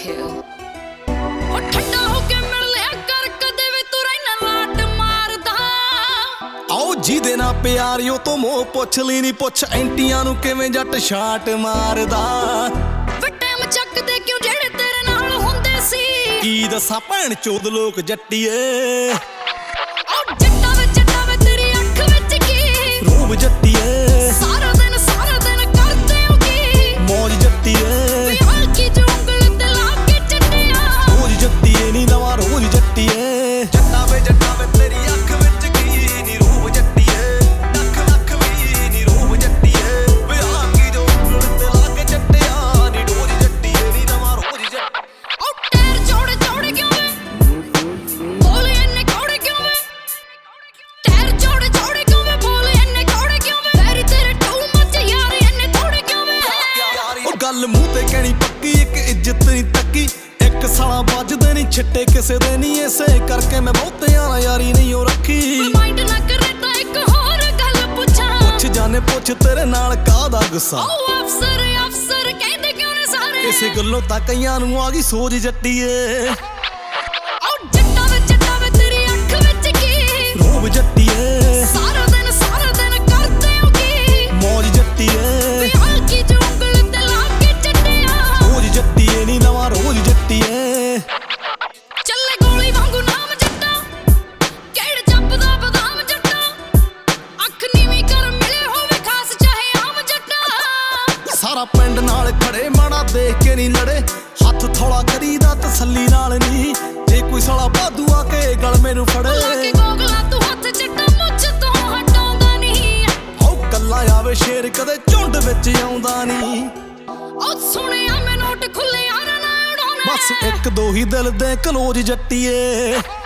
you ਉਹ ਠੰਡਾ ਹੋ ਕੇ ਮਿਲ ਲਿਆ ਕਰ ਕਦੇ ਵੀ ਤੂੰ ਰਹਿਣਾ ਲਾਟ ਮਾਰਦਾ ਆਓ ਜਿਹਦੇ ਨਾਲ ਪਿਆਰਿਓ ਤੋਂ ਮੋਹ ਪੁੱਛ ਲਈ ਨੀ ਪੁੱਛ ਐਂਟੀਆਂ ਨੂੰ ਕਿਵੇਂ ਜੱਟ ਸ਼ਾਟ ਮਾਰਦਾ ਵੇ ਟਾਈਮ ਚੱਕਦੇ ਕਿਉਂ ਜਿਹੜੇ ਤੇਰੇ ਨਾਲ ਹੁੰਦੇ ਸੀ ਕੀ ਦੱਸਾਂ ਭੈਣ ਚੋਦ ਲੋਕ ਜੱਟੀਏ ਉਹ ਜੱਟਾ ਵੇ ਤੇਰੀ ਅੱਖ ਵਿੱਚ ਕੀ ਰੂਪ ਜੱਟੀਏ ਸਾਰਾ ਦਿਨ ਕਰਦੇ ਹੋ ਕੀ ਮੌਜ ਜੱਟੀਏ ਵੇ ਹਲਕੀ ਜਿਹੀ ਉਂਗਲ ਤੇ ਲਾ ਕੇ ਚੱਟਿਆ ਰੋਜ਼ ਜੱਟੀਏ ਨੀ ਨਵਾਂ ਰੋਜ਼ ਜੱਟੀਏ ਜੱਟਾ ਵੇ ਤੇਰੀ ਅੱਖ ਵਿੱਚ ਕੀ ਨੀ ਰੂਪ ਜੱਟੀਏ ਲੱਖ ਵੀ ਨੀ ਰੂਪ ਜੱਟੀਏ ਵੇ ਹਲਕੀ ਜਿਹੀ ਉਂਗਲ ਤੇ ਲਾ ਕੇ ਚੱਟਿਆ ਨੀ ਰੋਜ਼ ਜੱਟੀਏ ਨੀ ਨਵਾਂ ਰੋਜ਼ ਜੱਟੀਏ ਉਹ ਟਾਇਰ ਚੌੜੇ ਕਿਉਂ ਵੇ ਬੋਲੇ ਇੰਨੇ ਕੌੜੇ ਕਿਉਂ ਵੇ ਟਾਇਰ ਚੌੜੇ ਕਿਉਂ ਵੇ ਬੋਲੇ ਇੰਨੇ ਕੌੜੇ ਕਿਉਂ ਵੇ ਵੈਰੀ ਤੇਰੇ ਟੂ ਮੱਚ ਯਾਰ ਇੰਨੇ ਥੋੜੇ ਕਿਉਂ ਵੇ ਉਹ ਗੱਲ ਮੂੰਹ ਤੇ ਕਹਿਣੀ ਪੱਕੀ ਇੱਕ ਇੱਜ਼ਤ ਨਹੀਂ ਤੱਕੀ ਇੱਕ ਸਾਲਾ ਵੱਜਦੇ ਨਹੀਂ ਛਿੱਟੇ ਕਿਸੇ ਦੇ ਨਹੀਂ ਇਸੇ ਕਰਕੇ ਮੈਂ ਬਹੁਤਿਆਂ ਨਾਲ ਯਾਰੀ ਨਹੀਂ ਉਹ ਰੱਖੀ ਮਾਈਂਡ ਨਾ ਕਰੇ ਤਾਂ ਇੱਕ ਹੋਰ ਗੱਲ ਪੁੱਛਾਂ ਪੁੱਛ ਜਾਣੇ ਪੁੱਛ ਤੇਰੇ ਨਾਲ ਕਾਹਦਾ ਗੁੱਸਾ ਉਹ ਅਫਸਰ ਕਹਿੰਦੇ ਕਿਉਂ ਨੇ ਸਾਰੇ ਇਸੇ ਗੱਲੋਂ ਤਾਂ ਕਈਆਂ ਨੂੰ ਆ ਗਈ ਸੋਚ ਜੱਟੀਏ ਉਹ ਜੱਟਾ ਵੇ ਤੇਰੀ ਅੱਖ ਵਿੱਚ ਕੀ ਰੂਪ ਜੱਟੀਏ ਸਾਰਾ ਦਿਨ ਕਰਦੇ ਹੋ ਕੀ ਮੌਜ ਜੱਟੀਏ ਵੇ ਹਲਕੀ ਜਿਹੀ ਉਂਗਲ ਤੇ ਲਾ ਕੇ ਚੱਟਿਆ ਰੋਜ਼ ਜੱਟੀਏ ਨੀ ਨਵਾਂ ਰੋਜ਼ ਜੱਟੀਏ ਚੱਲੇ ਗੋਲੀ ਵਾਂਗੂ ਨਾਮ ਜੱਟਾ ਕਿਹੜ ਜੱਪਦਾ ਬਦਾਮ ਜੱਟਾ ਅੱਖ ਨੀਵੀਂ ਕਰ ਮਿਲੇ ਹੋਵੇ ਖਾਸ ਚਾਹੇ ਆਮ ਜੱਟਾ ਸਾਰਾ ਪਿੰਡ ਨਾਲ ਖੜੇ ਮਾਣਾ ਦੇਖ ਕੇ ਨਹੀਂ ਲੜੇ ਹੱਥ ਥੋੜਾ ਕਰੀਦਾ ਤਸੱਲੀ ਨਾਲ ਨਹੀਂ ਜੇ ਕੋਈ ਸਾਲਾ ਬਾਦੂ ਆ ਕੇ ਗਲ ਮੈਨੂੰ ਲਾ ਫੜੇ ਕੇ ਗੋਗਲਾ ਤੂੰ ਹੱਥ ਜੱਟਾ ਮੁੱਛ ਤੋਂ ਹਟਾਉਂਦਾ ਨਹੀਂ ਹਉ ਕੱਲਾ ਆਵੇ ਸ਼ੇਰ ਕਦੇ ਝੁੰਡ ਵਿੱਚ ਆਉਂਦਾ ਨਹੀਂ ਉਹ ਸੁਣਿਆ ਮੈਂ ਨੋਟ ਖੁੱਲੇ ਯਾਰਾਂ ਨਾ ਉਡਾਉਣਾ ਬਸ ਇੱਕ ਦੋ ਹੀ ਦਿਲ ਦੇ ਕਲੋਜ ਜੱਟੀਏ